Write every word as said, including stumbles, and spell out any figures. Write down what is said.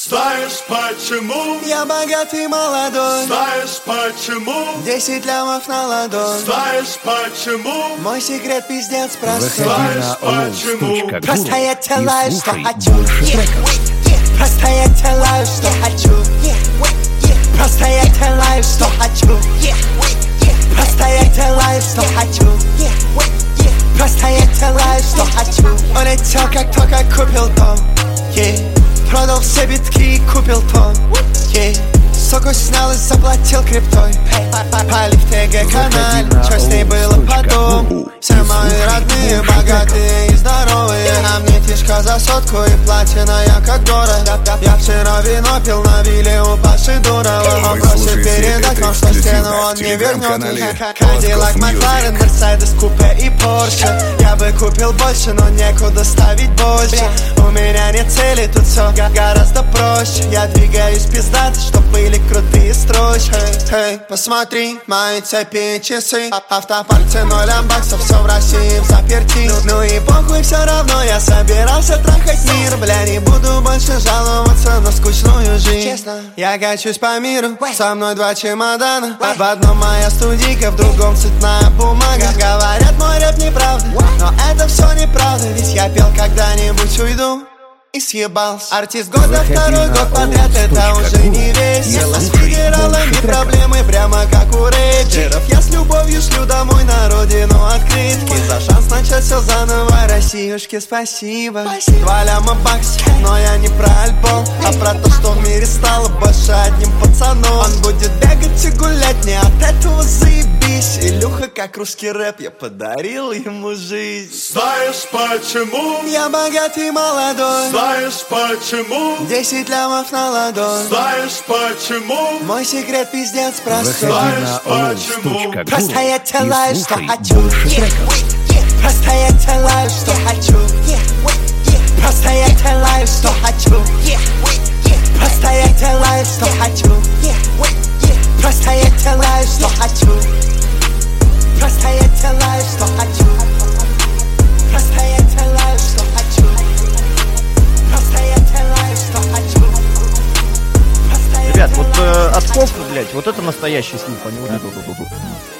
Знаешь почему? Я богатый молодой. Знаешь почему? Десять лямов на ладонь. Знаешь почему? Мой секрет пиздец простой. Знаешь почему? Просто я делаю, что хочу. Просто я делаю, что хочу. Просто я делаю, что хочу. Просто я делаю, что хочу. Просто я делаю, что хочу. Улетел, как только купил дом. Продал все битки и купил тон. Суку снял и заплатил криптой. Пали в ТГ-канале, что с ней было потом. Все мои родные, богатые и здоровые. А мне фишка за сотку и платина, я как город. Я вчера вино пил на вилле у Паши Дурова. Он просит передать вам, что стену он не вернет. Кадиллак, Макларен, Мерседес, купе и Порше. Я бы купил больше, но некуда ставить больше. У меня нет цели, тут все гораздо проще. Я двигаюсь пиздато, чтоб были крутые строчки. Эй, посмотри, мои цепи и часы. Автопарк ценой лямбаксов, все в России в заперти. Ну и похуй, все равно я собирался трахать мир. Бля, не буду больше жаловаться на скучную жизнь. Честно, я качусь по миру, со мной два чемодана. В одном моя студийка, в другом цветная бумага. Говорят, мой рэп неправда, но это все неправда. Ведь я пел когда-нибудь уйду и съебался. Артист года второй год подряд, это уже не весело. С федералами проблемы прямо как у рэперов. Я с любовью шлю домой на родину открытки. За шанс начать все заново, Россиюшке спасибо. Два ляма баксов, но я не про альбом, а про то, что в мире стало больше одним пацаном. Он будет бегать и гулять, не от этого заебись. Илюха, как русский рэп, я подарил ему жизнь. Знаешь почему? Я богатый молодой. Знаешь почему? Десять лямов на ладонь. Знаешь почему? Мой секрет пиздец простой. Знаешь почему? Просто я делаю, что хочу. Просто я делаю, что хочу. Просто я делаю, что хочу. Просто я делаю, что хочу. Просто я делаю, что хочу. Просто я делаю, что хочу. Просто я делаю, что хочу. Просто я делаю, что хочу. Ребят, вот э, от кофры, блядь, вот это настоящий слив, а не вот это.